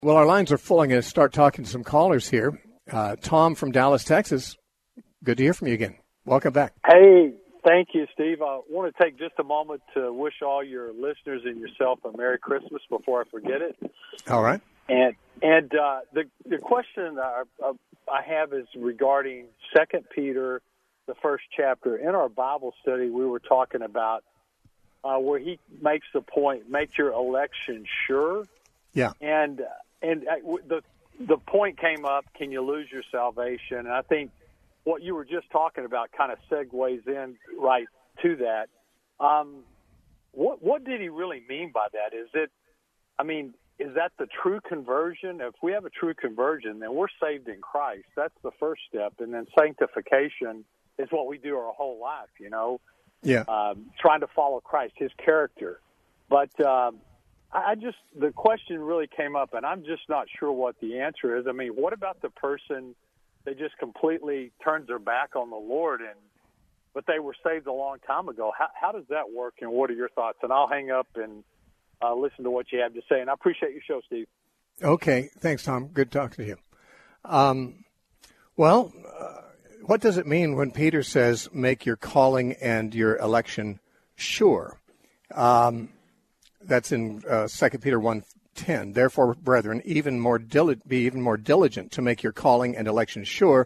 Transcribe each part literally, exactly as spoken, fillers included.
Well, our lines are full. I'm going to start talking to some callers here. Uh, Tom from Dallas, Texas. Good to hear from you again. Welcome back. Hey, thank you, Steve. I want to take just a moment to wish all your listeners and yourself a Merry Christmas before I forget it. All right. And and uh, the the question I, I have is regarding Second Peter, the first chapter. In our Bible study, we were talking about uh, where he makes the point, make your election sure. Yeah. And and the the point came up, can you lose your salvation? And I think what you were just talking about kind of segues in right to that. Um, what what did he really mean by that? Is it, I mean, is that the true conversion? If we have a true conversion, then we're saved in Christ. That's the first step. And then sanctification is what we do our whole life, you know, yeah, um, trying to follow Christ, his character. But um, I just, the question really came up, and I'm just not sure what the answer is. I mean, what about the person that just completely turns their back on the Lord, and but they were saved a long time ago? How, how does that work, and what are your thoughts? And I'll hang up and uh, listen to what you have to say. And I appreciate your show, Steve. Okay. Thanks, Tom. Good talking to you. Um, well, uh, what does it mean when Peter says, make your calling and your election sure? Um That's in uh, Second Peter one ten. Therefore, brethren, even more dili- be even more diligent to make your calling and election sure,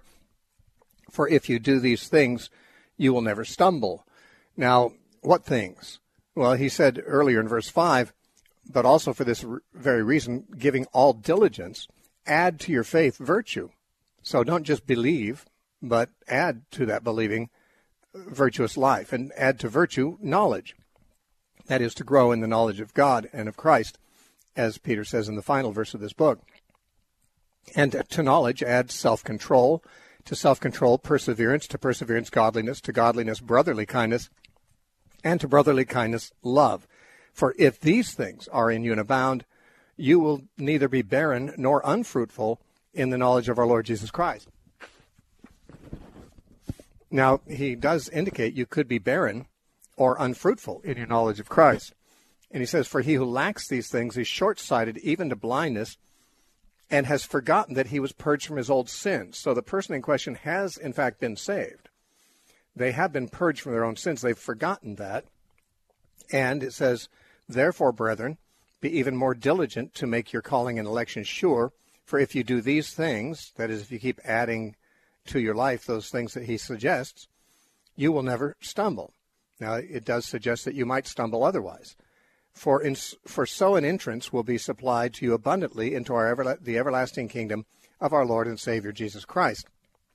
for if you do these things, you will never stumble. Now, what things? Well, he said earlier in verse five, but also for this r- very reason, giving all diligence, add to your faith virtue. So don't just believe, but add to that believing virtuous life, and add to virtue knowledge. That is, to grow in the knowledge of God and of Christ, as Peter says in the final verse of this book. And to knowledge add self-control, to self-control perseverance, to perseverance godliness, to godliness brotherly kindness, and to brotherly kindness love. For if these things are in you and abound, you will neither be barren nor unfruitful in the knowledge of our Lord Jesus Christ. Now, he does indicate you could be barren or unfruitful in your knowledge of Christ. And he says, for he who lacks these things is short-sighted even to blindness, and has forgotten that he was purged from his old sins. So the person in question has, in fact, been saved. They have been purged from their own sins. They've forgotten that. And it says, therefore, brethren, be even more diligent to make your calling and election sure, for if you do these things, that is, if you keep adding to your life those things that he suggests, you will never stumble. Now, it does suggest that you might stumble otherwise. For in, for so an entrance will be supplied to you abundantly into our ever, the everlasting kingdom of our Lord and Savior Jesus Christ.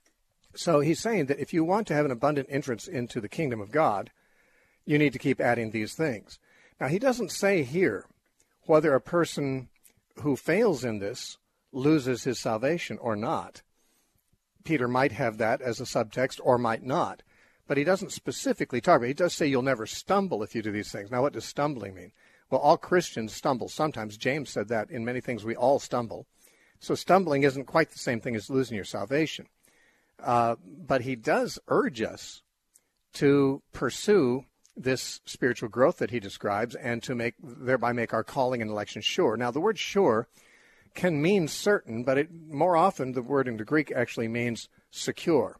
So he's saying that if you want to have an abundant entrance into the kingdom of God, you need to keep adding these things. Now, he doesn't say here whether a person who fails in this loses his salvation or not. Peter might have that as a subtext or might not. But he doesn't specifically talk about it. He does say you'll never stumble if you do these things. Now, what does stumbling mean? Well, all Christians stumble sometimes. James said that in many things we all stumble. So stumbling isn't quite the same thing as losing your salvation. Uh, but he does urge us to pursue this spiritual growth that he describes and to make thereby make our calling and election sure. Now, the word sure can mean certain, but it, more often the word in the Greek actually means secure.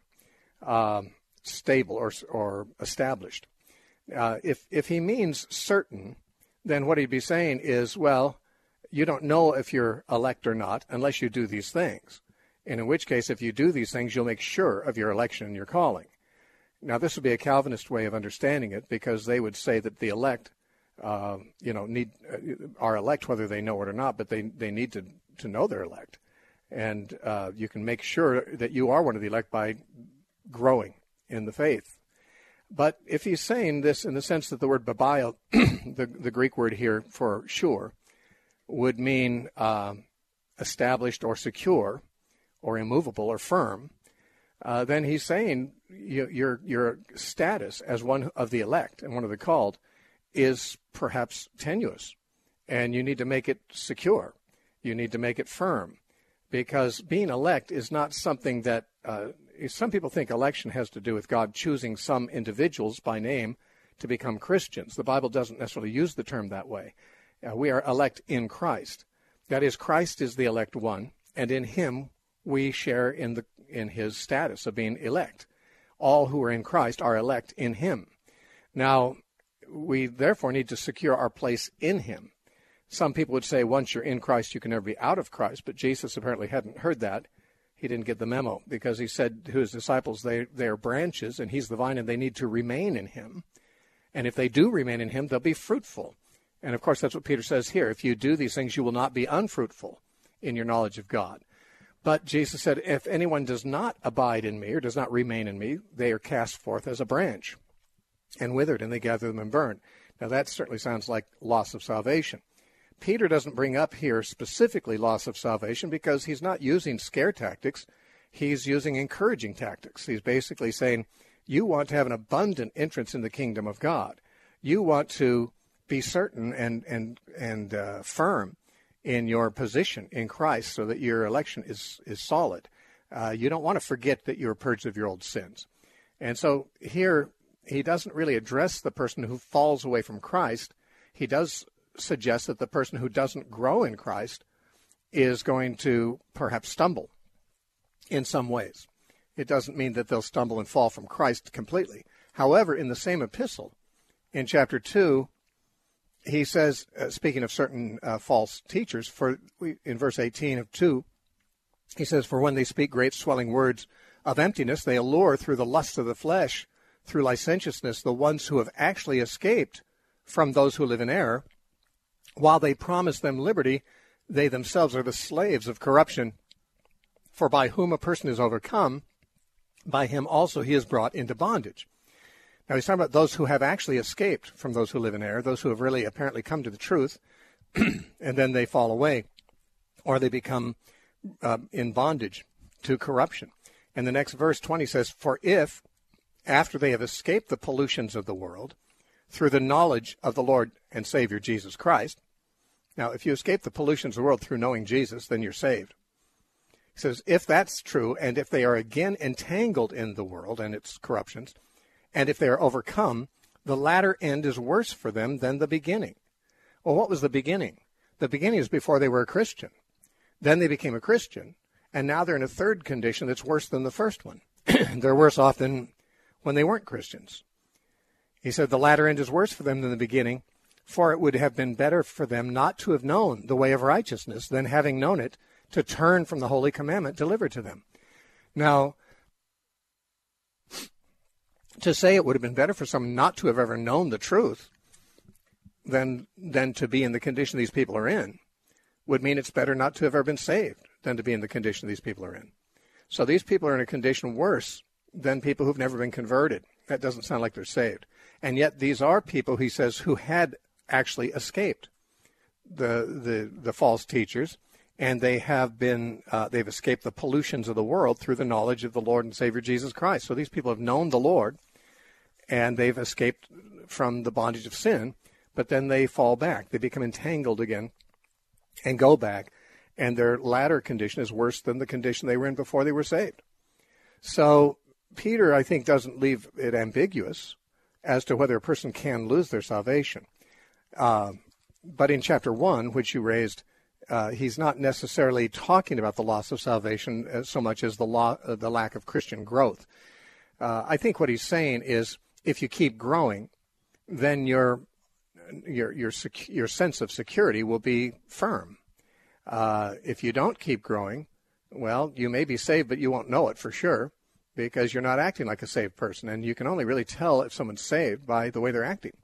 Um stable or or established. Uh, if if he means certain, then what he'd be saying is, well, you don't know if you're elect or not unless you do these things. And in which case, if you do these things, you'll make sure of your election and your calling. Now, this would be a Calvinist way of understanding it, because they would say that the elect, uh, you know, need uh, are elect whether they know it or not, but they they need to to know they're elect, and uh, you can make sure that you are one of the elect by growing in the faith. But if he's saying this in the sense that the word babio, the, the Greek word here for sure, would mean uh, established or secure or immovable or firm, uh, then he's saying you, your your status as one of the elect and one of the called is perhaps tenuous, and you need to make it secure. You need to make it firm, because being elect is not something that uh, some people think election has to do with God choosing some individuals by name to become Christians. The Bible doesn't necessarily use the term that way. Uh, we are elect in Christ. That is, Christ is the elect one, and in him we share in the in his status of being elect. All who are in Christ are elect in him. Now, we therefore need to secure our place in him. Some people would say once you're in Christ, you can never be out of Christ, but Jesus apparently hadn't heard that. He didn't get the memo, because he said to his disciples, they, they are branches, and he's the vine, and they need to remain in him. And if they do remain in him, they'll be fruitful. And, of course, that's what Peter says here. If you do these things, you will not be unfruitful in your knowledge of God. But Jesus said, if anyone does not abide in me or does not remain in me, they are cast forth as a branch and withered, and they gather them and burn. Now, that certainly sounds like loss of salvation. Peter doesn't bring up here specifically loss of salvation because he's not using scare tactics. He's using encouraging tactics. He's basically saying, you want to have an abundant entrance in the kingdom of God. You want to be certain and and and uh, firm in your position in Christ so that your election is, is solid. Uh, you don't want to forget that you're purged of your old sins. And so here he doesn't really address the person who falls away from Christ. He does suggest that the person who doesn't grow in Christ is going to perhaps stumble in some ways. It doesn't mean that they'll stumble and fall from Christ completely. However, in the same epistle, in chapter two, he says, uh, speaking of certain uh, false teachers, for in verse eighteen of two, he says, for when they speak great swelling words of emptiness, they allure through the lust of the flesh, through licentiousness, the ones who have actually escaped from those who live in error. While they promise them liberty, they themselves are the slaves of corruption. For by whom a person is overcome, by him also he is brought into bondage. Now he's talking about those who have actually escaped from those who live in error, those who have really apparently come to the truth, and then they fall away, or they become uh, in bondage to corruption. And the next verse, twenty, says, for if, after they have escaped the pollutions of the world, through the knowledge of the Lord and Savior Jesus Christ. Now, if you escape the pollutions of the world through knowing Jesus, then you're saved. He says, if that's true, and if they are again entangled in the world and its corruptions, and if they are overcome, the latter end is worse for them than the beginning. Well, what was the beginning? The beginning is before they were a Christian. Then they became a Christian, and now they're in a third condition that's worse than the first one. They're worse off than when they weren't Christians. He said the latter end is worse for them than the beginning, for it would have been better for them not to have known the way of righteousness than, having known it, to turn from the holy commandment delivered to them. Now, to say it would have been better for someone not to have ever known the truth than, than to be in the condition these people are in would mean it's better not to have ever been saved than to be in the condition these people are in. So these people are in a condition worse than people who've never been converted. That doesn't sound like they're saved. And yet these are people, he says, who had actually escaped the the, the false teachers, and they have been uh, they've escaped the pollutions of the world through the knowledge of the Lord and Savior Jesus Christ. So these people have known the Lord, and they've escaped from the bondage of sin, but then they fall back. They become entangled again and go back, and their latter condition is worse than the condition they were in before they were saved. So Peter, I think, doesn't leave it ambiguous as to whether a person can lose their salvation. Uh, but in chapter one, which you raised, uh, he's not necessarily talking about the loss of salvation as so much as the, law, uh, the lack of Christian growth. Uh, I think what he's saying is if you keep growing, then your your your, sec- your sense of security will be firm. Uh, if you don't keep growing, well, you may be saved, but you won't know it for sure, because you're not acting like a saved person. And you can only really tell if someone's saved by the way they're acting.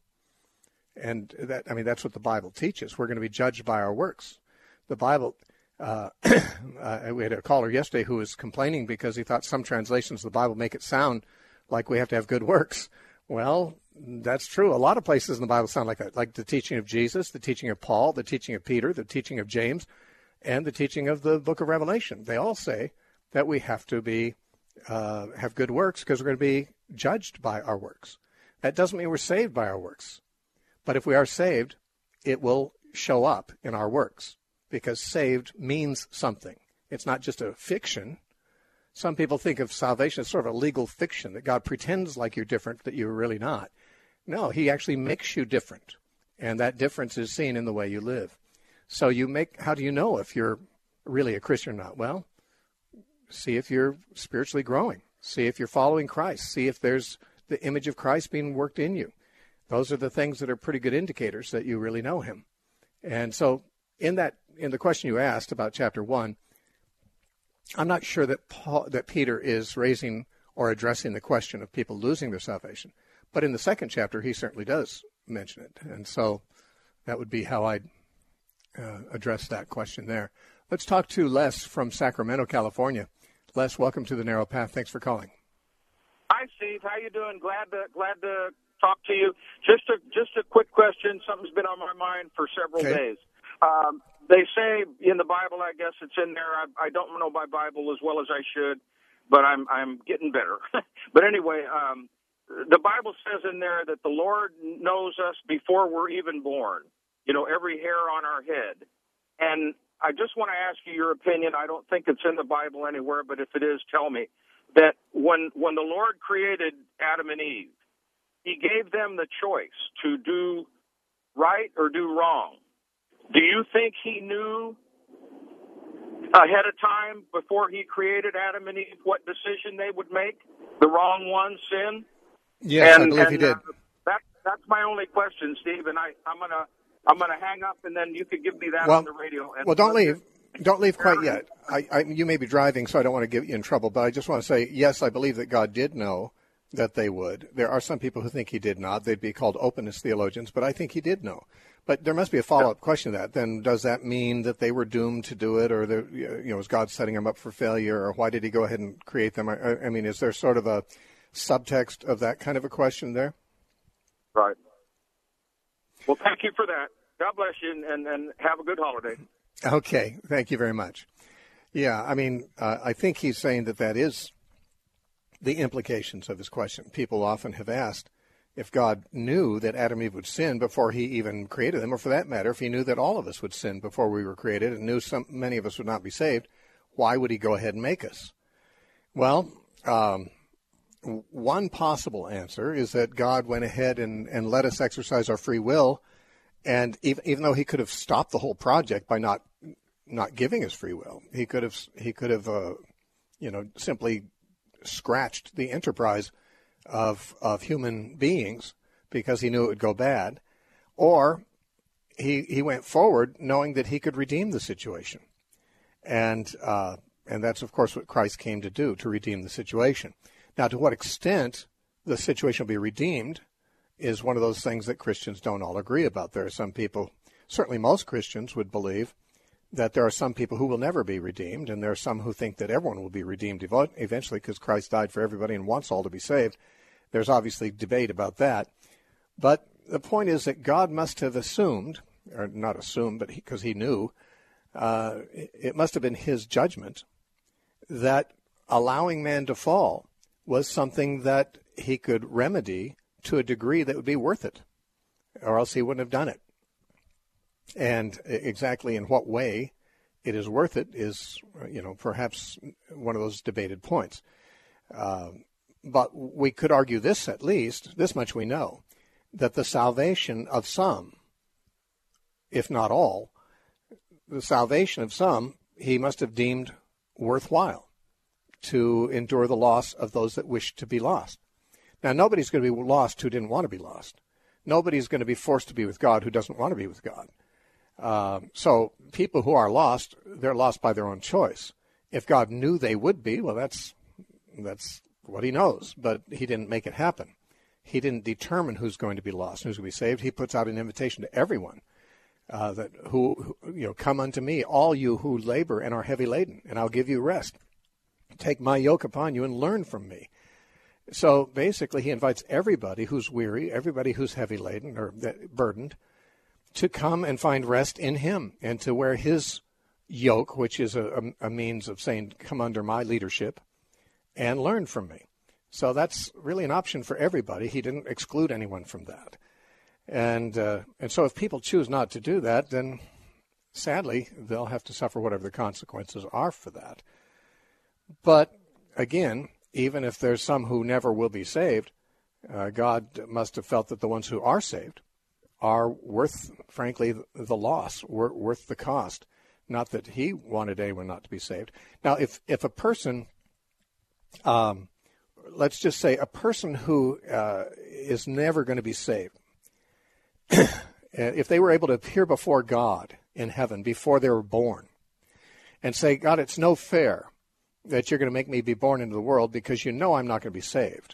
And that, I mean, that's what the Bible teaches. We're going to be judged by our works. The Bible, uh, uh, we had a caller yesterday who was complaining because he thought some translations of the Bible make it sound like we have to have good works. Well, that's true. A lot of places in the Bible sound like that, like the teaching of Jesus, the teaching of Paul, the teaching of Peter, the teaching of James, and the teaching of the book of Revelation. They all say that we have to be Uh, have good works because we're going to be judged by our works. That doesn't mean we're saved by our works. But if we are saved, it will show up in our works because saved means something. It's not just a fiction. Some people think of salvation as sort of a legal fiction, that God pretends like you're different, that you're really not. No, he actually makes you different. And that difference is seen in the way you live. So you make, how do you know if you're really a Christian or not? Well, see if you're spiritually growing. See if you're following Christ. See if there's the image of Christ being worked in you. Those are the things that are pretty good indicators that you really know him. And so in that, in the question you asked about chapter one, I'm not sure that Paul, that Peter is raising or addressing the question of people losing their salvation. But in the second chapter, he certainly does mention it. And so that would be how I'd uh, address that question there. Let's talk to Les from Sacramento, California. Les, welcome to the Narrow Path. Thanks for calling. Hi, Steve. How you doing? Glad to glad to talk to you. Just a just a quick question. Something's been on my mind for several okay. days. Um, they say in the Bible, I guess it's in there. I, I don't know my Bible as well as I should, but I'm I'm getting better. But anyway, um, the Bible says in there that the Lord knows us before we're even born. You know, every hair on our head. And I just want to ask you your opinion. I don't think it's in the Bible anywhere, but if it is, tell me. That when when the Lord created Adam and Eve, he gave them the choice to do right or do wrong. Do you think he knew ahead of time, before he created Adam and Eve, what decision they would make? The wrong one, sin? Yes, and, I believe and, he did. Uh, that, that's my only question, Steve, and I, I'm going to I'm gonna hang up, and then you could give me that well, on the radio. And well, don't leave. Don't leave quite yet. I, I, you may be driving, so I don't want to get you in trouble, but I just want to say, yes, I believe that God did know that they would. There are some people who think he did not. They'd be called openness theologians, but I think he did know. But there must be a follow-up question to that. Then does that mean that they were doomed to do it, or the, you know, was God setting them up for failure, or why did he go ahead and create them? I, I mean, is there sort of a subtext of that kind of a question there? Right. Well, thank you for that. God bless you, and, and have a good holiday. Okay, thank you very much. Yeah, I mean, uh, I think he's saying that that is the implications of his question. People often have asked if God knew that Adam and Eve would sin before he even created them, or for that matter, if he knew that all of us would sin before we were created and knew some many of us would not be saved, why would he go ahead and make us? Well, um, one possible answer is that God went ahead and, and let us exercise our free will. And even, even though he could have stopped the whole project by not not giving us free will, he could have he could have uh, you know simply scratched the enterprise of of human beings because he knew it would go bad, or he he went forward knowing that he could redeem the situation, and uh, and that's of course what Christ came to do, to redeem the situation. Now, to what extent the situation will be redeemed is one of those things that Christians don't all agree about. There are some people, certainly most Christians would believe that there are some people who will never be redeemed, and there are some who think that everyone will be redeemed eventually because Christ died for everybody and wants all to be saved. There's obviously debate about that. But the point is that God must have assumed, or not assumed, but because he, he knew, uh, it must have been his judgment that allowing man to fall was something that he could remedy to a degree that would be worth it, or else he wouldn't have done it. And exactly in what way it is worth it is, you know, perhaps one of those debated points. Uh, but we could argue this, at least, this much we know, that the salvation of some, if not all, the salvation of some, he must have deemed worthwhile to endure the loss of those that wish to be lost. Now, nobody's going to be lost who didn't want to be lost. Nobody's going to be forced to be with God who doesn't want to be with God. Uh, so people who are lost, they're lost by their own choice. If God knew they would be, well, that's that's what he knows. But he didn't make it happen. He didn't determine who's going to be lost, who's going to be saved. He puts out an invitation to everyone uh, that who, who, you know, come unto me, all you who labor and are heavy laden, and I'll give you rest. Take my yoke upon you and learn from me. So basically, he invites everybody who's weary, everybody who's heavy laden or burdened, to come and find rest in him and to wear his yoke, which is a, a means of saying, come under my leadership and learn from me. So that's really an option for everybody. He didn't exclude anyone from that. And uh, and so if people choose not to do that, then sadly, they'll have to suffer whatever the consequences are for that. But again, even if there's some who never will be saved, uh, God must have felt that the ones who are saved are worth, frankly, the loss, worth the cost. Not that he wanted anyone not to be saved. Now, if, if a person, um, let's just say a person who uh, is never going to be saved, if they were able to appear before God in heaven before they were born and say, God, it's no fair that you're going to make me be born into the world because you know I'm not going to be saved.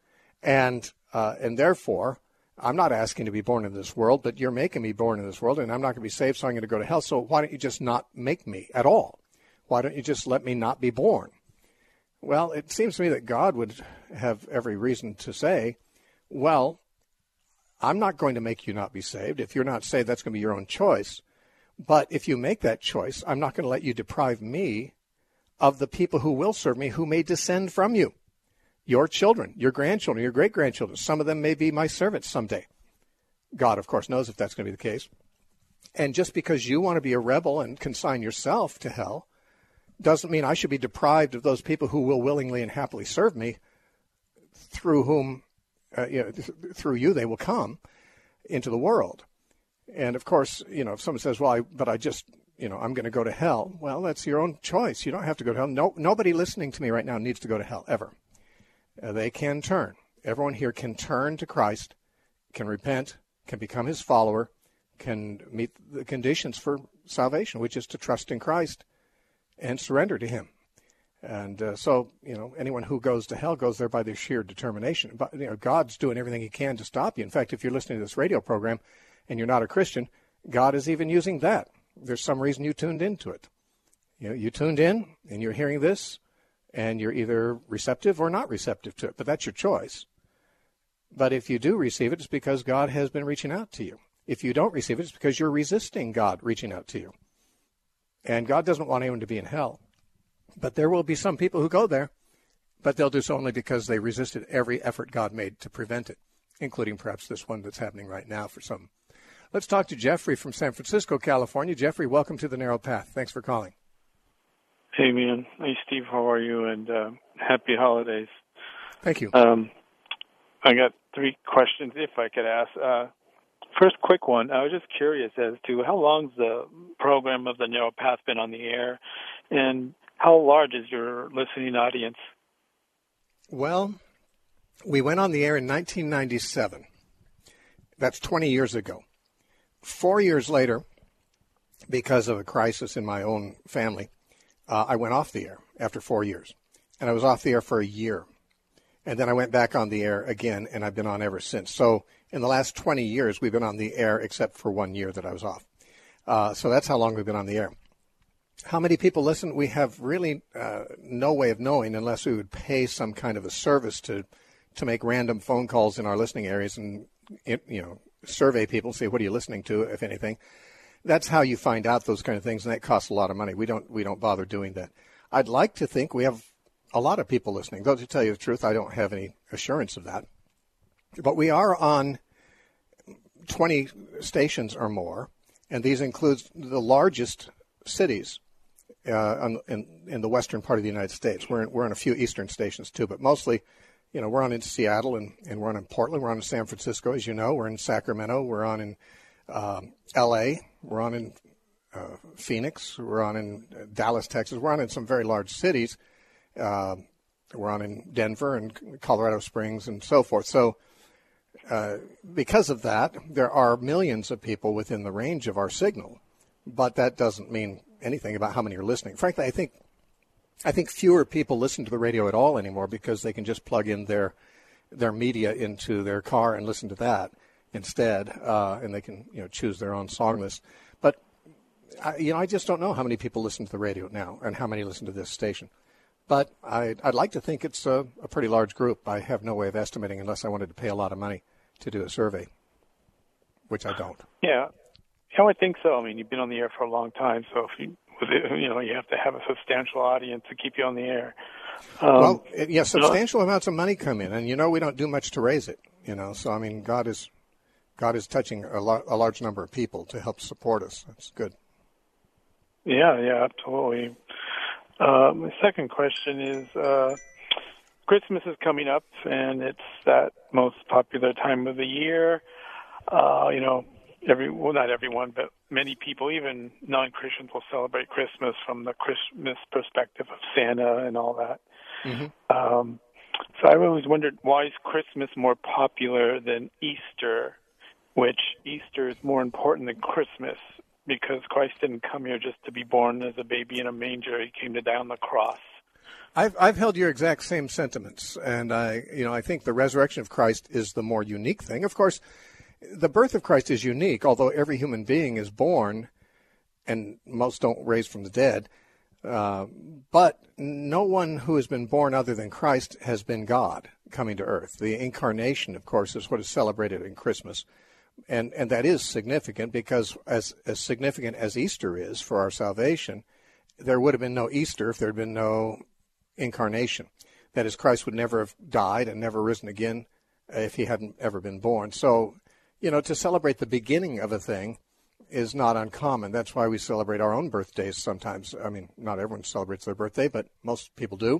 And uh, and therefore, I'm not asking to be born into this world, but you're making me born in this world, and I'm not going to be saved, so I'm going to go to hell. So why don't you just not make me at all? Why don't you just let me not be born? Well, it seems to me that God would have every reason to say, well, I'm not going to make you not be saved. If you're not saved, that's going to be your own choice. But if you make that choice, I'm not going to let you deprive me of the people who will serve me, who may descend from you. Your children, your grandchildren, your great-grandchildren. Some of them may be my servants someday. God, of course, knows if that's going to be the case. And just because you want to be a rebel and consign yourself to hell doesn't mean I should be deprived of those people who will willingly and happily serve me, through whom, uh, you know, th- through you they will come into the world. And, of course, you know, if someone says, well, I, but I just, you know, I'm going to go to hell. Well, that's your own choice. You don't have to go to hell. No, nobody listening to me right now needs to go to hell, ever. Uh, they can turn. Everyone here can turn to Christ, can repent, can become his follower, can meet the conditions for salvation, which is to trust in Christ and surrender to him. And uh, so, you know, anyone who goes to hell goes there by their sheer determination. But, you know, God's doing everything he can to stop you. In fact, if you're listening to this radio program and you're not a Christian, God is even using that. There's some reason you tuned into it. You know, you tuned in and you're hearing this, and you're either receptive or not receptive to it, but that's your choice. But if you do receive it, it's because God has been reaching out to you. If you don't receive it, it's because you're resisting God reaching out to you. And God doesn't want anyone to be in hell. But there will be some people who go there, but they'll do so only because they resisted every effort God made to prevent it, including perhaps this one that's happening right now for some. Let's talk to Jeffrey from San Francisco, California. Jeffrey, welcome to The Narrow Path. Thanks for calling. Hey, man. Hey, Steve. How are you? And uh, happy holidays. Thank you. Um, I got three questions, if I could ask. Uh, first, quick one. I was just curious as to how long's the program of The Narrow Path been on the air, and how large is your listening audience? Well, we went on the air in nineteen ninety-seven. That's twenty years ago. Four years later, because of a crisis in my own family, Uh, I went off the air after four years, and I was off the air for a year. And then I went back on the air again, and I've been on ever since. So in the last twenty years, we've been on the air except for one year that I was off. Uh, so that's how long we've been on the air. How many people listen? We have really uh, no way of knowing unless we would pay some kind of a service to to make random phone calls in our listening areas and, you know, survey people, see what are you listening to, if anything. That's how you find out those kind of things, and that costs a lot of money. We don't we don't bother doing that. I'd like to think we have a lot of people listening. Though, to tell you the truth, I don't have any assurance of that. But we are on twenty stations or more, and these include the largest cities uh, in, in the western part of the United States. We're in, we're on a few eastern stations, too, but mostly, you know, we're on in Seattle, and, and we're on in Portland. We're on in San Francisco, as you know. We're in Sacramento. We're on in um, L A. We're on in uh, Phoenix. We're on in Dallas, Texas. We're on in some very large cities. Uh, we're on in Denver and Colorado Springs and so forth. So uh, because of that, there are millions of people within the range of our signal, but that doesn't mean anything about how many are listening. Frankly, I think I think fewer people listen to the radio at all anymore because they can just plug in their their media into their car and listen to that instead, uh, and they can, you know, choose their own song list. But I, you know, I just don't know how many people listen to the radio now and how many listen to this station. But I, I'd like to think it's a, a pretty large group. I have no way of estimating unless I wanted to pay a lot of money to do a survey, which I don't. Yeah, I would think so. I mean, you've been on the air for a long time, so if you, you know, you have to have a substantial audience to keep you on the air. Um, well, yeah, substantial you know, amounts of money come in, and you know we don't do much to raise it. You know, so I mean, God is God is touching a, lo- a large number of people to help support us. That's good. Yeah, yeah, absolutely. Uh, my second question is, uh, Christmas is coming up, and it's that most popular time of the year. Uh, you know, every well, not everyone, but many people, even non-Christians, will celebrate Christmas from the Christmas perspective of Santa and all that. Mm-hmm. Um, so I always wondered, why is Christmas more popular than Easter, which Easter is more important than Christmas, because Christ didn't come here just to be born as a baby in a manger. He came to die on the cross. I've I've held your exact same sentiments, and I you know I think the resurrection of Christ is the more unique thing. Of course, the birth of Christ is unique, although every human being is born, and most don't raise from the dead. Uh, but no one who has been born other than Christ has been God coming to earth. The incarnation, of course, is what is celebrated in Christmas, and and that is significant, because as as significant as Easter is for our salvation, there would have been no Easter if there had been no incarnation. That is, Christ would never have died and never risen again if he hadn't ever been born. So, you know, to celebrate the beginning of a thing is not uncommon. That's why we celebrate our own birthdays sometimes. I mean, not everyone celebrates their birthday, but most people do.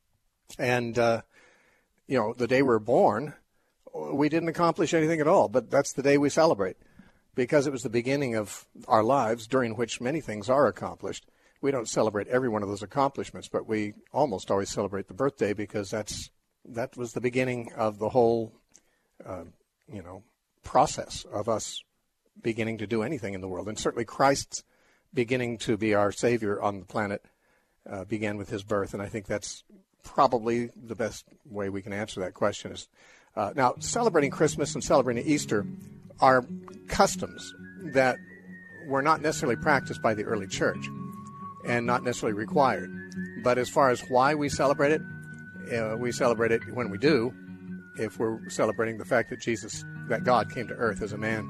And, uh, you know, the day we're born, we didn't accomplish anything at all, but that's the day we celebrate, because it was the beginning of our lives, during which many things are accomplished. We don't celebrate every one of those accomplishments, but we almost always celebrate the birthday, because that's that was the beginning of the whole, uh, you know, process of us beginning to do anything in the world. And certainly Christ's beginning to be our Savior on the planet uh, began with his birth, and I think that's probably the best way we can answer that question. Is uh, now, celebrating Christmas and celebrating Easter are customs that were not necessarily practiced by the early church, and not necessarily required. But as far as why we celebrate it, uh, we celebrate it when we do, if we're celebrating the fact that Jesus, that God came to earth as a man.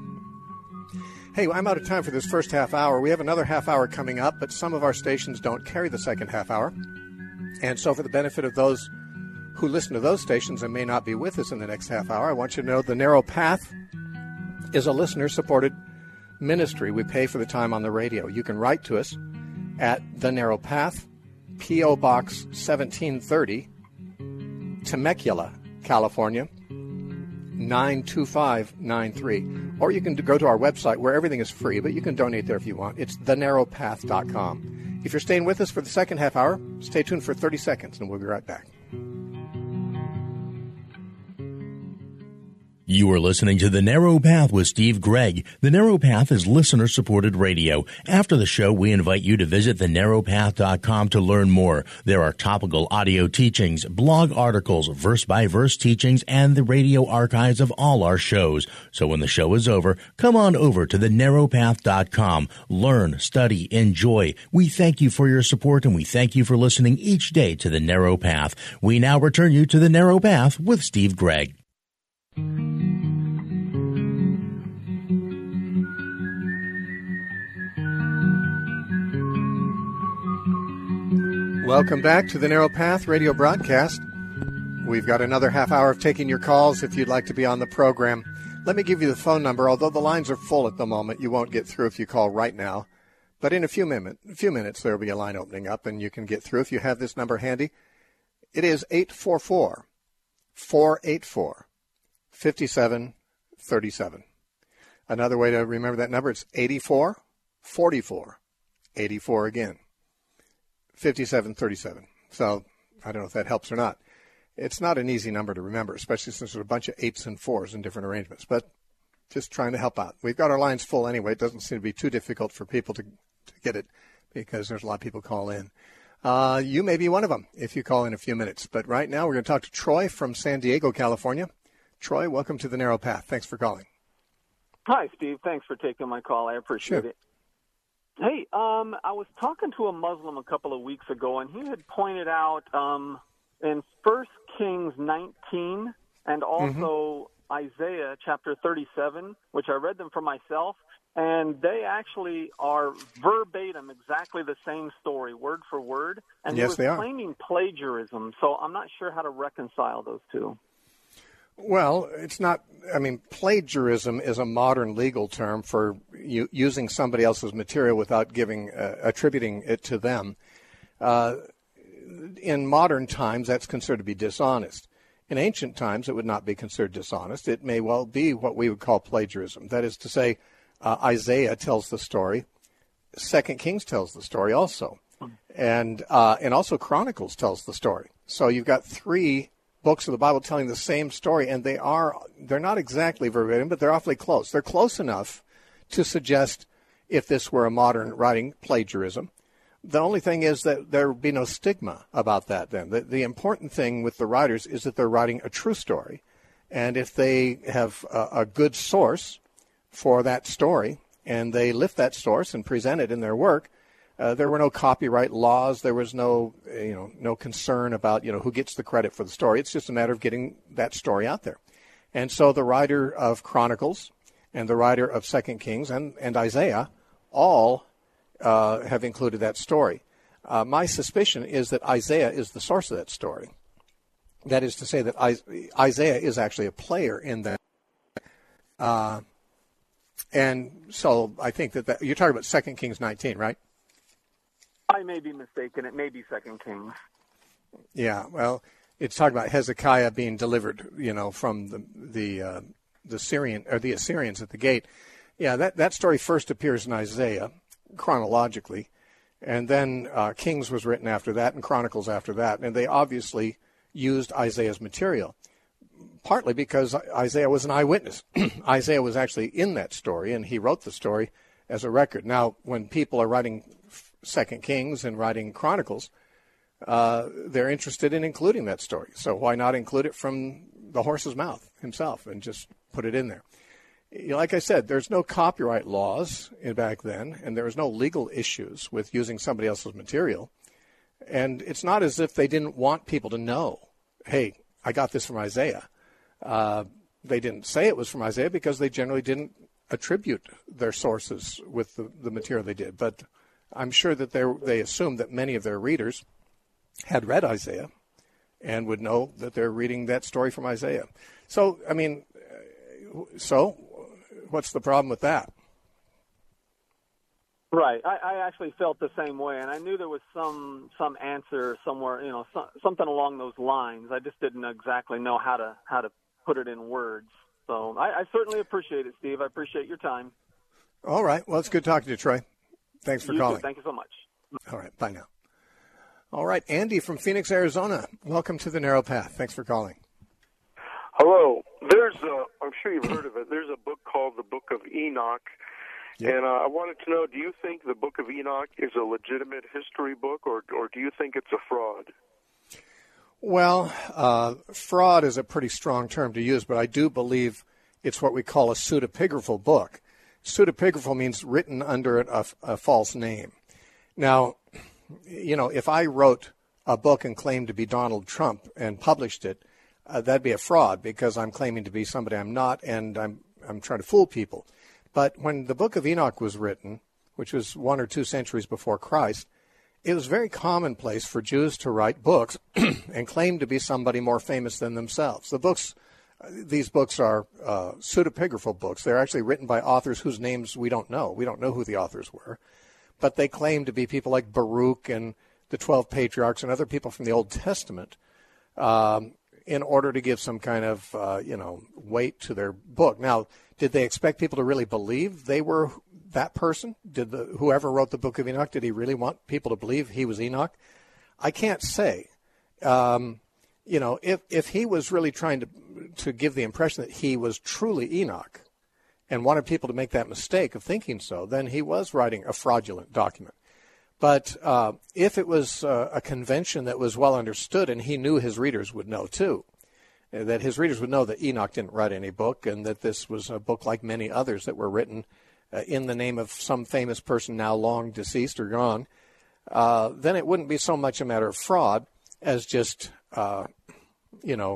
Hey, I'm out of time for this first half hour. We have another half hour coming up, but some of our stations don't carry the second half hour. And so for the benefit of those who listen to those stations and may not be with us in the next half hour, I want you to know the Narrow Path is a listener-supported ministry. We pay for the time on the radio. You can write to us at The Narrow Path, P O. Box seventeen thirty, Temecula, California, nine two five nine three. Or you can go to our website where everything is free, but you can donate there if you want. It's the narrow path dot com. If you're staying with us for the second half hour, stay tuned for thirty seconds, and we'll be right back. You are listening to The Narrow Path with Steve Gregg. The Narrow Path is listener-supported radio. After the show, we invite you to visit the narrow path dot com to learn more. There are topical audio teachings, blog articles, verse-by-verse teachings, and the radio archives of all our shows. So when the show is over, come on over to the narrow path dot com. Learn, study, enjoy. We thank you for your support, and we thank you for listening each day to The Narrow Path. We now return you to The Narrow Path with Steve Gregg. Welcome back to the Narrow Path radio broadcast. We've got another half hour of taking your calls if you'd like to be on the program. Let me give you the phone number. Although the lines are full at the moment, you won't get through if you call right now. But in a few, minute, a few minutes, there will be a line opening up, and you can get through if you have this number handy. It is eight four four, four eight four, five seven three seven. Another way to remember that number, it's eighty-four, forty-four, eighty-four again. fifty-seven thirty-seven. So I don't know if that helps or not. It's not an easy number to remember, especially since there's a bunch of eights and fours in different arrangements, but just trying to help out. We've got our lines full anyway. It doesn't seem to be too difficult for people to, to get it, because there's a lot of people call in. Uh, you may be one of them if you call in a few minutes. But right now we're going to talk to Troy from San Diego, California. Troy, welcome to the Narrow Path. Thanks for calling. Hi, Steve. Thanks for taking my call. I appreciate sure. it. Hey, um, I was talking to a Muslim a couple of weeks ago, and he had pointed out um, in First Kings nineteen and also mm-hmm. Isaiah chapter thirty-seven, which I read them for myself, and they actually are verbatim exactly the same story, word for word. And yes, he was they are. claiming plagiarism, so I'm not sure how to reconcile those two. Well, it's not, I mean, plagiarism is a modern legal term for u- using somebody else's material without giving, uh, attributing it to them. Uh, in modern times, that's considered to be dishonest. In ancient times, it would not be considered dishonest. It may well be what we would call plagiarism. That is to say, uh, Isaiah tells the story. Second Kings tells the story also. And uh, and also Chronicles tells the story. So you've got three books of the Bible telling the same story, and they are, they're not exactly verbatim, but they're awfully close. They're close enough to suggest, if this were a modern writing, plagiarism. The only thing is that there would be no stigma about that then. The, the important thing with the writers is that they're writing a true story. And if they have a, a good source for that story, and they lift that source and present it in their work, Uh, there were no copyright laws. There was no, you know, no concern about, you know, who gets the credit for the story. It's just a matter of getting that story out there. And so the writer of Chronicles and the writer of Second Kings and, and Isaiah all uh, have included that story. Uh, my suspicion is that Isaiah is the source of that story. That is to say that I, Isaiah is actually a player in that. Uh, and so I think that, that you're talking about Second Kings nineteen, right? I may be mistaken. It may be Second Kings. Yeah, well, it's talking about Hezekiah being delivered, you know, from the the uh, the Syrian or the Assyrians at the gate. Yeah, that that story first appears in Isaiah chronologically, and then uh, Kings was written after that, and Chronicles after that, and they obviously used Isaiah's material, partly because Isaiah was an eyewitness. Isaiah was actually in that story, and he wrote the story as a record. Now, when people are writing Second Kings and writing Chronicles, uh, they're interested in including that story. So why not include it from the horse's mouth himself and just put it in there? You know, like I said, there's no copyright laws in back then, and there was no legal issues with using somebody else's material. And it's not as if they didn't want people to know, hey, I got this from Isaiah. Uh, they didn't say it was from Isaiah because they generally didn't attribute their sources with the, the material they did. But I'm sure that they they assumed that many of their readers had read Isaiah and would know that they're reading that story from Isaiah. So, I mean, so what's the problem with that? Right. I, I actually felt the same way, and I knew there was some some answer somewhere, you know, some, something along those lines. I just didn't exactly know how to how to put it in words. So I, I certainly appreciate it, Steve. I appreciate your time. All right. Well, it's good talking to you, Troy. Thanks for you calling. Too. Thank you so much. All right. Bye now. All right. Andy from Phoenix, Arizona. Welcome to The Narrow Path. Thanks for calling. Hello. There's a, I'm sure you've heard of it. There's a book called the Book of Enoch. Yep. And uh, I wanted to know, do you think the Book of Enoch is a legitimate history book, or, or do you think it's a fraud? Well, uh, fraud is a pretty strong term to use, but I do believe it's what we call a pseudepigraphal book. Pseudepigraphal means written under a, a false name. Now, you know, if I wrote a book and claimed to be Donald Trump and published it, uh, that'd be a fraud because I'm claiming to be somebody I'm not, and I'm I'm trying to fool people. But when the Book of Enoch was written, which was one or two centuries before Christ, it was very commonplace for Jews to write books and claim to be somebody more famous than themselves. The books, these books are uh, pseudepigraphal books. They're actually written by authors whose names we don't know. We don't know who the authors were. But they claim to be people like Baruch and the twelve patriarchs and other people from the Old Testament um, in order to give some kind of, uh, you know, weight to their book. Now, did they expect people to really believe they were that person? Did the whoever wrote the Book of Enoch, did he really want people to believe he was Enoch? I can't say. Um, you know, if if he was really trying to to give the impression that he was truly Enoch and wanted people to make that mistake of thinking so, then he was writing a fraudulent document. But uh, if it was uh, a convention that was well understood, and he knew his readers would know too, that his readers would know that Enoch didn't write any book and that this was a book like many others that were written uh, in the name of some famous person now long deceased or gone, uh, then it wouldn't be so much a matter of fraud as just, uh, you, know,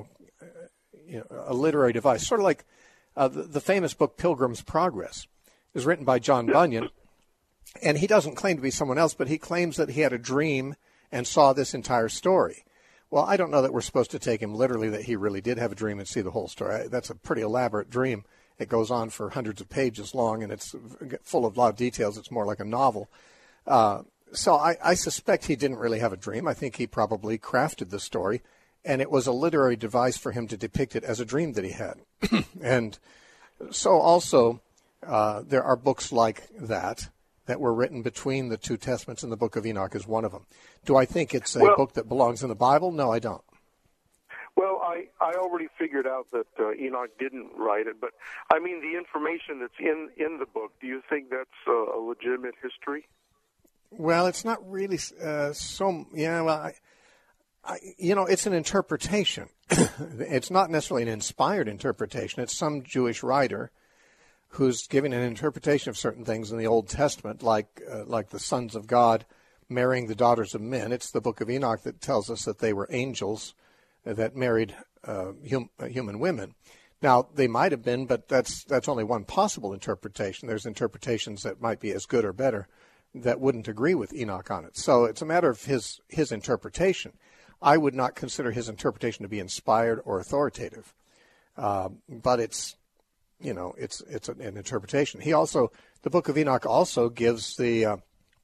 you know, a literary device. Sort of like uh, the, the famous book Pilgrim's Progress is written by John Bunyan, and he doesn't claim to be someone else, but he claims that he had a dream and saw this entire story. Well, I don't know that we're supposed to take him literally that he really did have a dream and see the whole story. That's a pretty elaborate dream. It goes on for hundreds of pages long, and it's full of a lot of details. It's more like a novel. Uh, so I, I suspect he didn't really have a dream. I think he probably crafted the story, and it was a literary device for him to depict it as a dream that he had. And so also Uh, there are books like that that were written between the two Testaments, and the Book of Enoch is one of them. Do I think it's a well, book that belongs in the Bible? No, I don't. Well, I, I already figured out that uh, Enoch didn't write it, but I mean the information that's in, in the book, do you think that's uh, a legitimate history? Well, it's not really uh, so, yeah, well, I, I, you know, it's an interpretation. It's not necessarily an inspired interpretation. It's some Jewish writer who's giving an interpretation of certain things in the Old Testament, like uh, like the sons of God marrying the daughters of men. It's the Book of Enoch that tells us that they were angels that married uh, hum, uh, human women. Now, they might have been, but that's that's only one possible interpretation. There's interpretations that might be as good or better that wouldn't agree with Enoch on it. So it's a matter of his his interpretation. I would not consider his interpretation to be inspired or authoritative, uh, but it's, you know, it's it's an interpretation. He also, the Book of Enoch also gives the uh,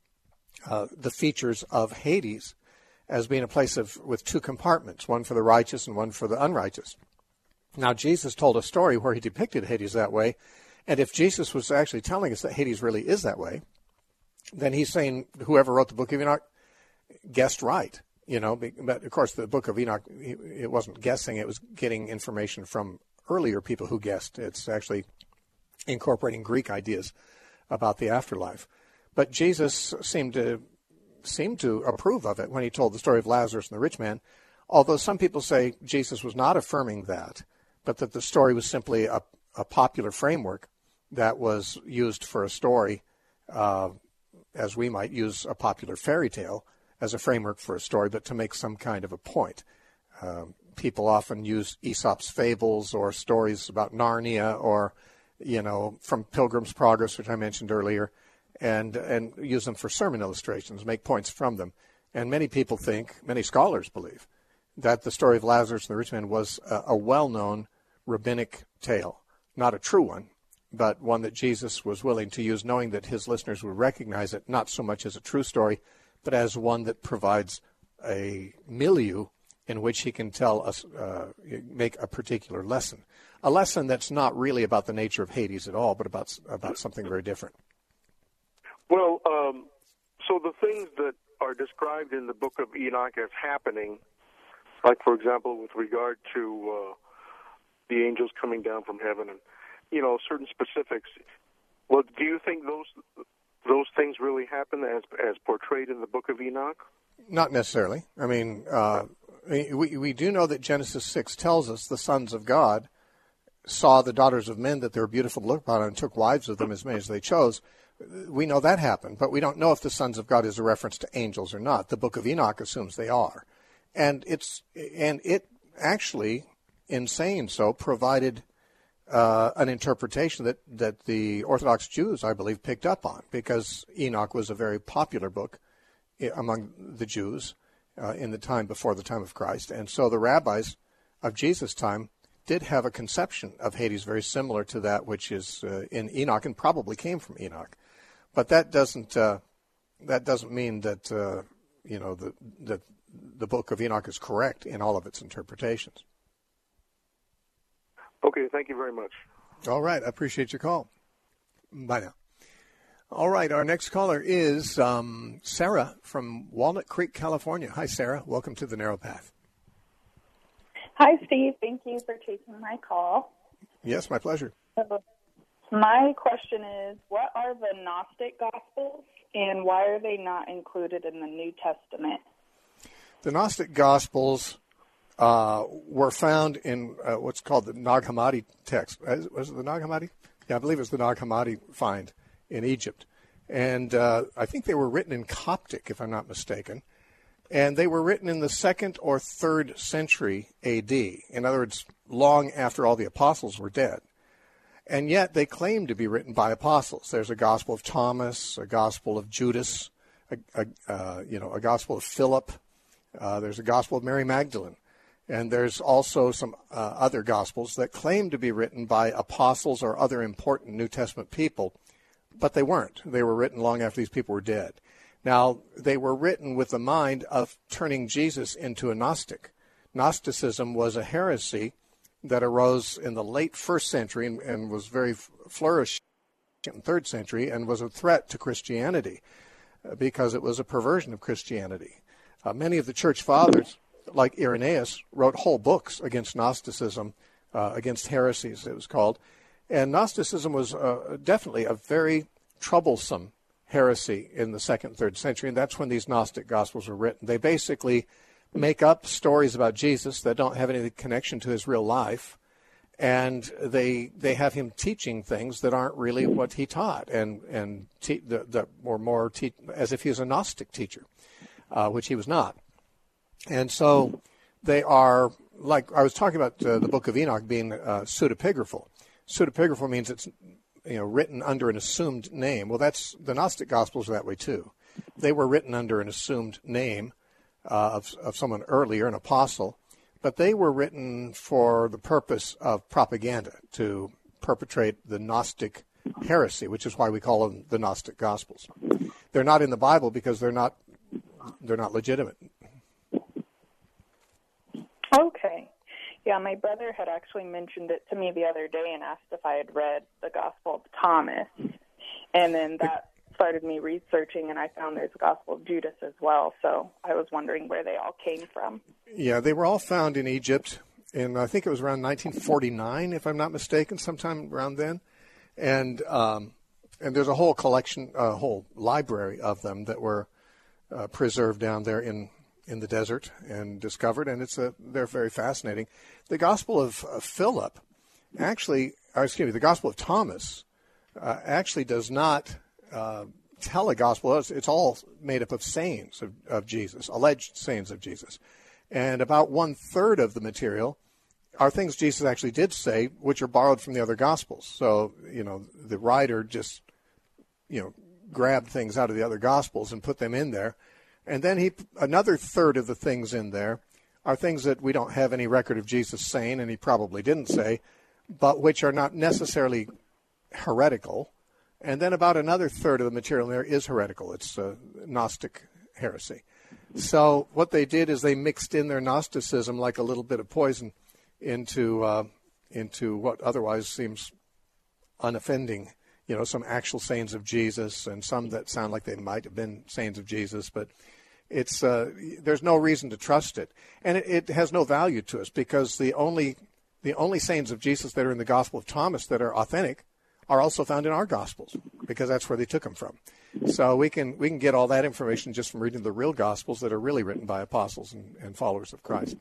uh, the features of Hades as being a place of with two compartments, one for the righteous and one for the unrighteous. Now, Jesus told a story where he depicted Hades that way, and if Jesus was actually telling us that Hades really is that way, then he's saying whoever wrote the Book of Enoch guessed right. You know, but of course the Book of Enoch, it wasn't guessing; it was getting information from earlier people who guessed. It's actually incorporating Greek ideas about the afterlife. But Jesus seemed to seemed to approve of it when he told the story of Lazarus and the rich man, although some people say Jesus was not affirming that, but that the story was simply a, a popular framework that was used for a story, uh, as we might use a popular fairy tale as a framework for a story, but to make some kind of a point. Um, people often use Aesop's fables or stories about Narnia or, you know, from Pilgrim's Progress, which I mentioned earlier, and and use them for sermon illustrations, make points from them. And many people think, many scholars believe, that the story of Lazarus and the rich man was a, a well-known rabbinic tale, not a true one, but one that Jesus was willing to use, knowing that his listeners would recognize it not so much as a true story, but as one that provides a milieu in which he can tell us, uh, make a particular lesson. A lesson that's not really about the nature of Hades at all, but about about something very different. Well, um, so the things that are described in the Book of Enoch as happening, like, for example, with regard to uh, the angels coming down from heaven and, you know, certain specifics, well, do you think those those things really happen as as portrayed in the Book of Enoch? Not necessarily. I mean, uh, we we do know that Genesis six tells us the sons of God saw the daughters of men, that they were beautiful to look upon, and took wives of them as many as they chose. We know that happened, but we don't know if the sons of God is a reference to angels or not. The Book of Enoch assumes they are, and it's and it actually, in saying so, provided uh, an interpretation that that the Orthodox Jews, I believe, picked up on, because Enoch was a very popular book among the Jews uh, in the time before the time of Christ, and so the rabbis of Jesus' time did have a conception of Hades very similar to that which is uh, in Enoch, and probably came from Enoch. But that doesn't uh, that doesn't mean that uh, you know the, that the Book of Enoch is correct in all of its interpretations. Okay, thank you very much. All right, I appreciate your call. Bye now. All right, our next caller is um, Sarah from Walnut Creek, California. Hi, Sarah. Welcome to the Narrow Path. Hi, Steve. Thank you for taking my call. Yes, my pleasure. So, my question is, what are the Gnostic Gospels, and why are they not included in the New Testament? The Gnostic Gospels uh, were found in uh, what's called the Nag Hammadi text. Was it the Nag Hammadi? Yeah, I believe it was the Nag Hammadi find in Egypt. And uh, I think they were written in Coptic, if I'm not mistaken. And they were written in the second or third century A D. In other words, long after all the apostles were dead. And yet they claim to be written by apostles. There's a Gospel of Thomas, a Gospel of Judas, a, a, uh, you know, a Gospel of Philip. Uh, there's a Gospel of Mary Magdalene. And there's also some uh, other Gospels that claim to be written by apostles or other important New Testament people, but they weren't. They were written long after these people were dead. Now, they were written with the mind of turning Jesus into a Gnostic. Gnosticism was a heresy that arose in the late first century and, and was very flourished and third century and was a threat to Christianity uh, because it was a perversion of Christianity. Uh, many of the church fathers, like Irenaeus, wrote whole books against Gnosticism, uh, against heresies, it was called. And Gnosticism was uh, definitely a very troublesome heresy in the second, third century, and that's when these Gnostic Gospels were written. They basically make up stories about Jesus that don't have any connection to his real life, and they they have him teaching things that aren't really what he taught, and and te- the, the, or more te- as if he was a Gnostic teacher, uh, which he was not. And so they are, like I was talking about uh, the Book of Enoch being uh, pseudepigraphal. Pseudepigraphal means it's you know written under an assumed name. Well, that's the Gnostic Gospels are that way too. They were written under an assumed name uh, of of someone earlier, an apostle, but they were written for the purpose of propaganda, to perpetrate the Gnostic heresy, which is why we call them the Gnostic Gospels. They're not in the Bible because they're not they're not legitimate. Okay. Yeah, my brother had actually mentioned it to me the other day and asked if I had read the Gospel of Thomas. And then that started me researching, and I found there's a Gospel of Judas as well. So I was wondering where they all came from. Yeah, they were all found in Egypt, and I think it was around nineteen forty-nine, if I'm not mistaken, sometime around then. And um, and there's a whole collection, a whole library of them that were uh, preserved down there in in the desert and discovered, and it's a they're very fascinating. The Gospel of, of Philip, actually, or excuse me, the Gospel of Thomas, uh, actually does not uh, tell a gospel. It's, it's all made up of sayings of, of Jesus, alleged sayings of Jesus, and about one third of the material are things Jesus actually did say, which are borrowed from the other Gospels. So you know, the writer just you know grabbed things out of the other Gospels and put them in there. And then he, another third of the things in there are things that we don't have any record of Jesus saying, and he probably didn't say, but which are not necessarily heretical. And then about another third of the material in there is heretical. It's uh, Gnostic heresy. So what they did is they mixed in their Gnosticism like a little bit of poison into uh, into what otherwise seems unoffending. You know, some actual sayings of Jesus and some that sound like they might have been sayings of Jesus, but it's uh, there's no reason to trust it, and it, it has no value to us because the only the only sayings of Jesus that are in the Gospel of Thomas that are authentic are also found in our Gospels because that's where they took them from. So we can we can get all that information just from reading the real Gospels that are really written by apostles and, and followers of Christ.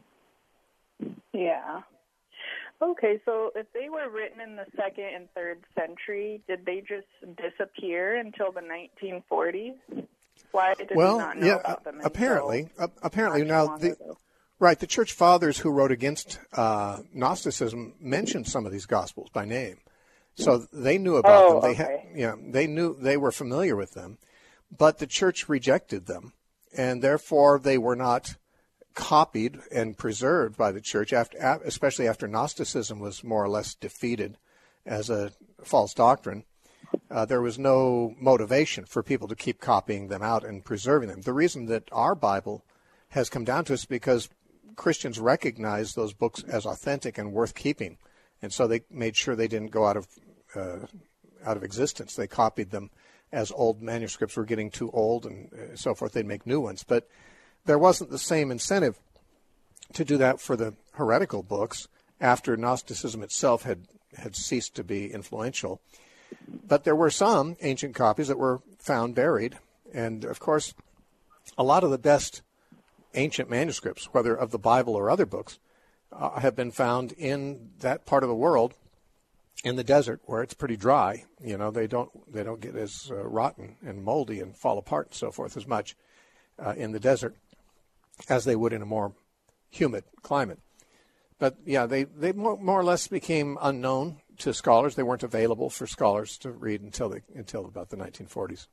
Yeah. Okay, so if they were written in the second and third century, did they just disappear until the nineteen forties? Why did well, we not know yeah, about them? apparently, uh, apparently now the ago? right the church fathers who wrote against uh, Gnosticism mentioned some of these Gospels by name, so they knew about oh, them. They okay. had, yeah, they knew they were familiar with them, but the church rejected them, and therefore they were not copied and preserved by the church, after, especially after Gnosticism was more or less defeated as a false doctrine. Uh, there was no motivation for people to keep copying them out and preserving them. The reason that our Bible has come down to us is because Christians recognize those books as authentic and worth keeping, and so they made sure they didn't go out of uh, out of existence. They copied them as old manuscripts were getting too old and so forth. They'd make new ones, but there wasn't the same incentive to do that for the heretical books after Gnosticism itself had, had ceased to be influential. But there were some ancient copies that were found buried. And, of course, a lot of the best ancient manuscripts, whether of the Bible or other books, uh, have been found in that part of the world, in the desert, where it's pretty dry. You know, they don't they don't get as uh, rotten and moldy and fall apart and so forth as much uh, in the desert as they would in a more humid climate. But, yeah, they, they more, more or less became unknown to scholars. They weren't available for scholars to read until they, until about the nineteen forties.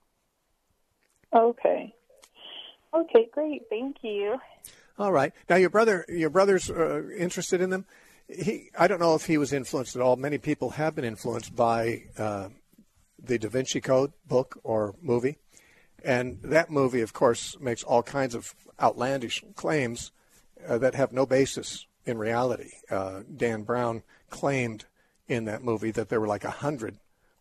Okay. Okay, great. Thank you. All right. Now, your brother, your brother's uh, interested in them. He, I don't know if he was influenced at all. Many people have been influenced by uh, the Da Vinci Code book or movie. And that movie, of course, makes all kinds of outlandish claims uh, that have no basis in reality. Uh, Dan Brown claimed in that movie that there were like a hundred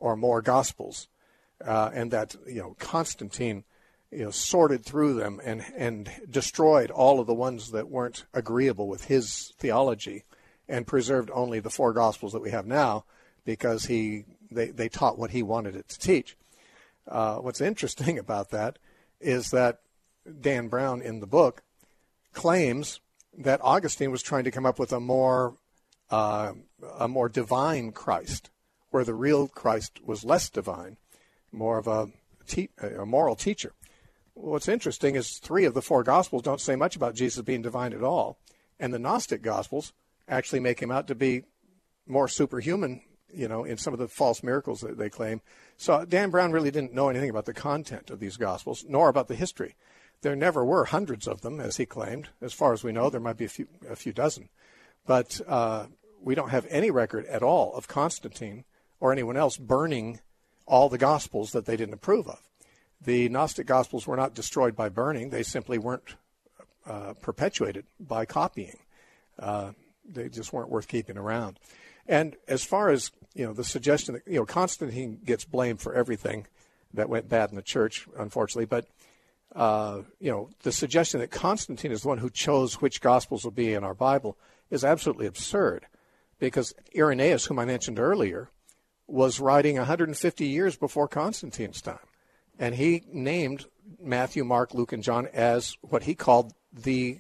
or more Gospels, uh, and that, you know, Constantine, you know, sorted through them and, and destroyed all of the ones that weren't agreeable with his theology and preserved only the four Gospels that we have now because he they, they taught what he wanted it to teach. Uh, what's interesting about that is that Dan Brown in the book claims that Augustine was trying to come up with a more uh, a more divine Christ, where the real Christ was less divine, more of a, te- a moral teacher. What's interesting is three of the four Gospels don't say much about Jesus being divine at all, and the Gnostic Gospels actually make him out to be more superhuman, you know, in some of the false miracles that they claim. So Dan Brown really didn't know anything about the content of these Gospels, nor about the history. There never were hundreds of them, as he claimed. As far as we know, there might be a few, a few dozen. But uh, we don't have any record at all of Constantine or anyone else burning all the Gospels that they didn't approve of. The Gnostic Gospels were not destroyed by burning. They simply weren't uh, perpetuated by copying. Uh, they just weren't worth keeping around. And as far as, you know, the suggestion that, you know, Constantine gets blamed for everything that went bad in the church, unfortunately, but Uh, you know, the suggestion that Constantine is the one who chose which Gospels will be in our Bible is absolutely absurd, because Irenaeus, whom I mentioned earlier, was writing one hundred fifty years before Constantine's time, and he named Matthew, Mark, Luke, and John as what he called the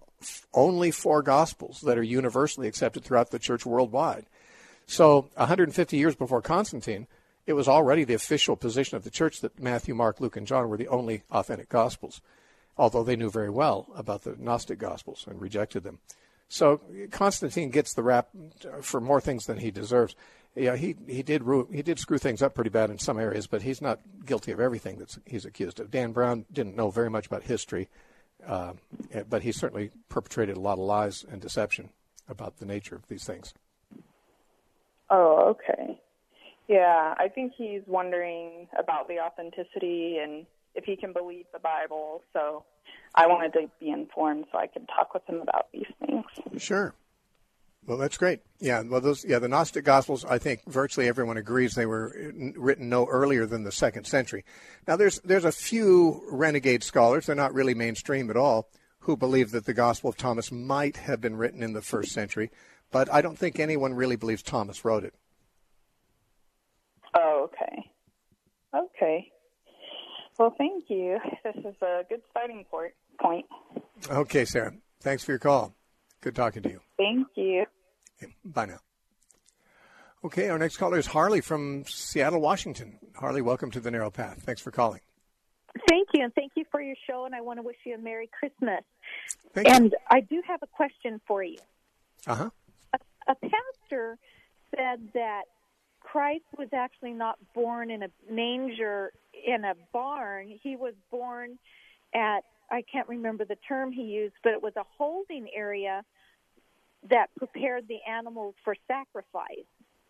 only four Gospels that are universally accepted throughout the church worldwide. So one hundred fifty years before Constantine, it was already the official position of the church that Matthew, Mark, Luke, and John were the only authentic Gospels, although they knew very well about the Gnostic Gospels and rejected them. So Constantine gets the rap for more things than he deserves. Yeah, he he did he did screw things up pretty bad in some areas, but he's not guilty of everything that he's accused of. Dan Brown didn't know very much about history, uh, but he certainly perpetrated a lot of lies and deception about the nature of these things. Oh, okay. Yeah, I think he's wondering about the authenticity and if he can believe the Bible. So I wanted to be informed so I could talk with him about these things. Sure. Well, that's great. Yeah, well, those yeah, the Gnostic Gospels, I think virtually everyone agrees they were written no earlier than the second century. Now, there's there's a few renegade scholars, they're not really mainstream at all, who believe that the Gospel of Thomas might have been written in the first century, but I don't think anyone really believes Thomas wrote it. Oh, okay. Okay. Well, thank you. This is a good starting point. Okay, Sarah. Thanks for your call. Good talking to you. Thank you. Okay, bye now. Okay, our next caller is Harley from Seattle, Washington. Harley, welcome to the Narrow Path. Thanks for calling. Thank you, and thank you for your show, and I want to wish you a Merry Christmas. Thank and you. I do have a question for you. Uh-huh. A, a pastor said that Christ was actually not born in a manger in a barn. He was born at, I can't remember the term he used, but it was a holding area that prepared the animals for sacrifice.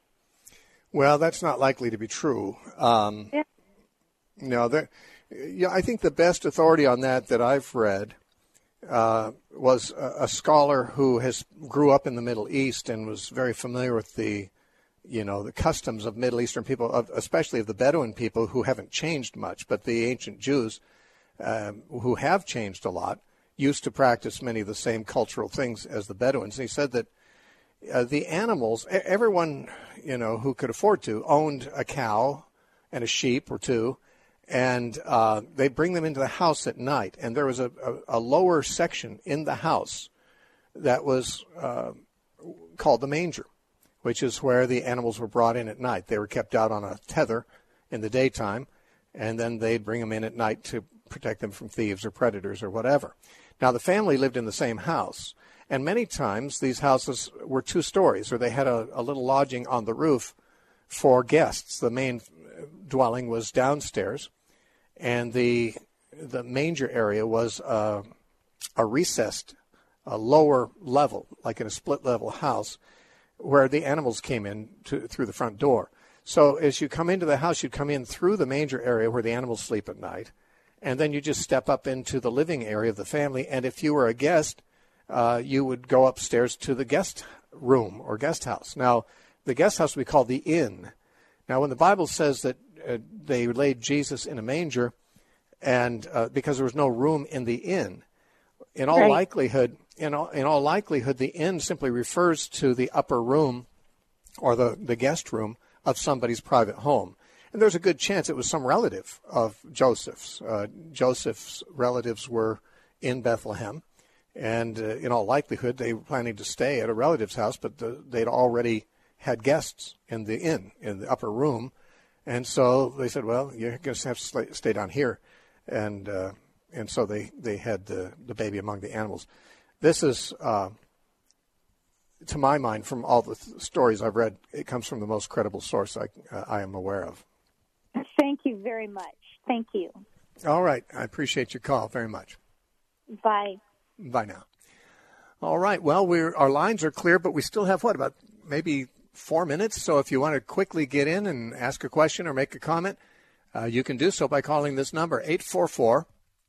Well, that's not likely to be true. Um, yeah. No, there, yeah, I think the best authority on that that I've read uh, was a, a scholar who has grew up in the Middle East and was very familiar with the you know, the customs of Middle Eastern people, of, especially of the Bedouin people who haven't changed much, but the ancient Jews um, who have changed a lot used to practice many of the same cultural things as the Bedouins. And he said that uh, the animals, everyone, you know, who could afford to, owned a cow and a sheep or two, and uh, they bring them into the house at night. And there was a, a, a lower section in the house that was uh, called the manger, which is where the animals were brought in at night. They were kept out on a tether in the daytime, and then they'd bring them in at night to protect them from thieves or predators or whatever. Now, the family lived in the same house, and many times these houses were two stories, or they had a, a little lodging on the roof for guests. The main dwelling was downstairs, and the the manger area was uh, a recessed, a lower level, like in a split-level house, where the animals came in to, through the front door. So as you come into the house, you'd come in through the manger area where the animals sleep at night, and then you just step up into the living area of the family, and if you were a guest, uh, you would go upstairs to the guest room or guest house. Now, the guest house we call the inn, Now, when the Bible says that uh, they laid Jesus in a manger, and uh, because there was no room in the inn, in all Right. likelihood, in all, in all likelihood, the inn simply refers to the upper room or the, the guest room of somebody's private home. And there's a good chance it was some relative of Joseph's. Uh, Joseph's relatives were in Bethlehem, and uh, in all likelihood, they were planning to stay at a relative's house, but the, they'd already had guests in the inn, in the upper room. And so they said, well, you're going to have to stay down here. And uh, and so they, they had the, the baby among the animals. This is, uh, to my mind, from all the th- stories I've read, it comes from the most credible source I, uh, I am aware of. Thank you very much. Thank you. All right. I appreciate your call very much. Bye. Bye now. All right. Well, we're our lines are clear, but we still have, what, about maybe four minutes? So if you want to quickly get in and ask a question or make a comment, uh, you can do so by calling this number, eight four four,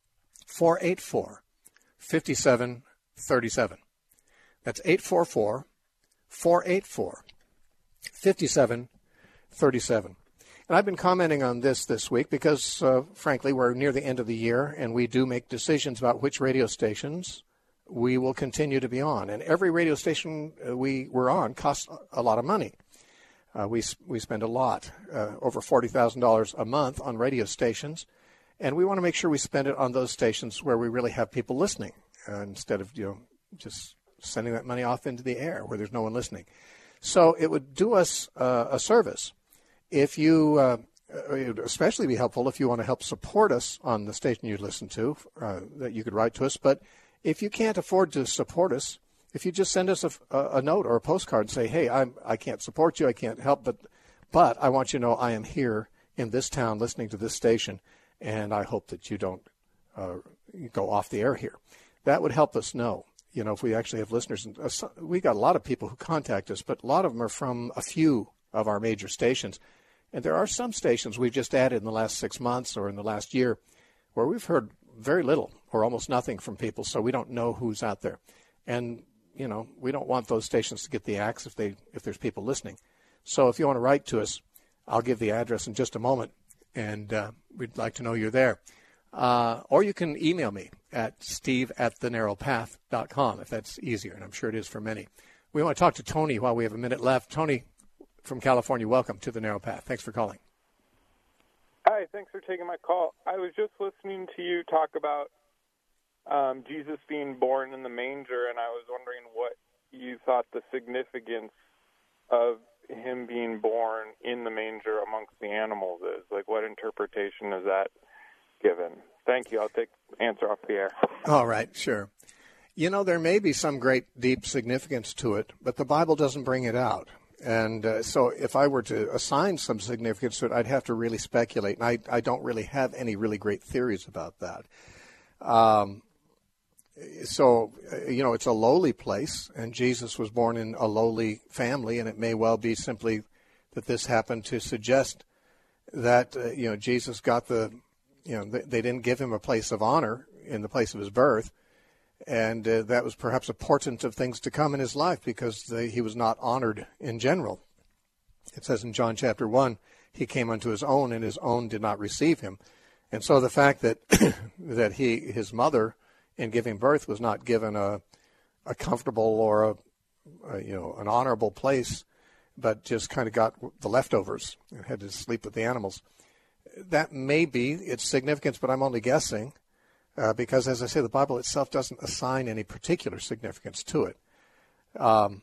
four eight four, five seven three seven. That's eight four four, four eight four, five seven three seven. And I've been commenting on this this week because, uh, frankly, we're near the end of the year, and we do make decisions about which radio stations we will continue to be on. And every radio station we we're on costs a lot of money. Uh, we we spend a lot, uh, over forty thousand dollars a month on radio stations, and we want to make sure we spend it on those stations where we really have people listening, uh, instead of, you know, just sending that money off into the air where there's no one listening. So it would do us uh, a service if you, uh, it would especially be helpful if you want to help support us on the station you listen to, uh, that you could write to us. But if you can't afford to support us, if you just send us a, a note or a postcard and say, hey, I'm, I can't support you, I can't help, but but I want you to know I am here in this town listening to this station, and I hope that you don't uh, go off the air here. That would help us know, you know, if we actually have listeners. And uh, we got a lot of people who contact us, but a lot of them are from a few of our major stations. And there are some stations we've just added in the last six months or in the last year where we've heard very little or almost nothing from people, so we don't know who's out there. And, you know, we don't want those stations to get the axe if they if there's people listening. So if you want to write to us, I'll give the address in just a moment, and uh, we'd like to know you're there. Uh, or you can email me at steve at the narrow path dot com if that's easier, and I'm sure it is for many. We want to talk to Tony while we have a minute left. Tony from California, welcome to the Narrow Path. Thanks for calling. Hi, thanks for taking my call. I was just listening to you talk about um, Jesus being born in the manger, and I was wondering what you thought the significance of him being born in the manger amongst the animals is. Like, what interpretation is that given? Thank you. I'll take the answer off the air. All right, sure. You know, there may be some great deep significance to it, but the Bible doesn't bring it out. And uh, so if I were to assign some significance to it, I'd have to really speculate. And I, I don't really have any really great theories about that. Um, so, you know, it's a lowly place, and Jesus was born in a lowly family, and it may well be simply that this happened to suggest that, uh, you know, Jesus got the, you know, they, they didn't give him a place of honor in the place of his birth. And uh, that was perhaps a portent of things to come in his life, because they, he was not honored in general. It says in John chapter one, he came unto his own, and his own did not receive him. And so the fact that that he his mother, in giving birth, was not given a a comfortable or a, a you know an honorable place, but just kind of got the leftovers and had to sleep with the animals. That may be its significance, but I'm only guessing. Uh, because, as I say, the Bible itself doesn't assign any particular significance to it. Um,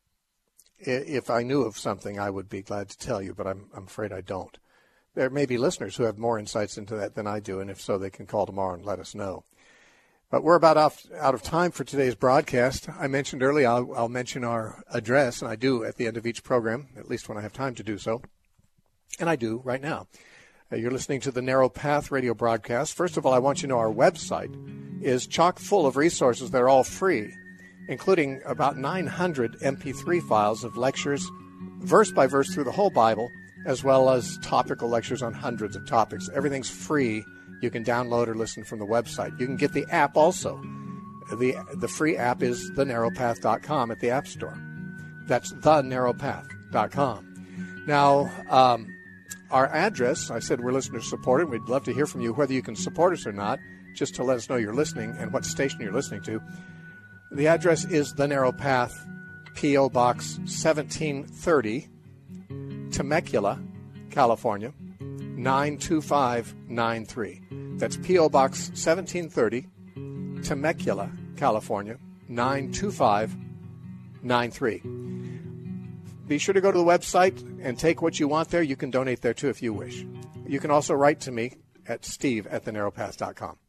if I knew of something, I would be glad to tell you, but I'm, I'm afraid I don't. There may be listeners who have more insights into that than I do, and if so, they can call tomorrow and let us know. But we're about off, out of time for today's broadcast. I mentioned earlier I'll, I'll mention our address, and I do at the end of each program, at least when I have time to do so. And I do right now. You're listening to the Narrow Path radio broadcast. First of all, I want you to know our website is chock full of resources that are all free, including about nine hundred M P three files of lectures, verse by verse through the whole Bible, as well as topical lectures on hundreds of topics. Everything's free. You can download or listen from the website. You can get the app also. The, the free app is the narrow path dot com at the App Store. That's the narrow path dot com. Now, um, our address, I said we're listener supported. We'd love to hear from you, whether you can support us or not, just to let us know you're listening and what station you're listening to. The address is The Narrow Path, P O. Box seventeen thirty, Temecula, California, nine two five nine three. That's P O. Box seventeen thirty, Temecula, California, nine two five nine three. Be sure to go to the website and take what you want there. You can donate there, too, if you wish. You can also write to me at steve at the narrow path dot com.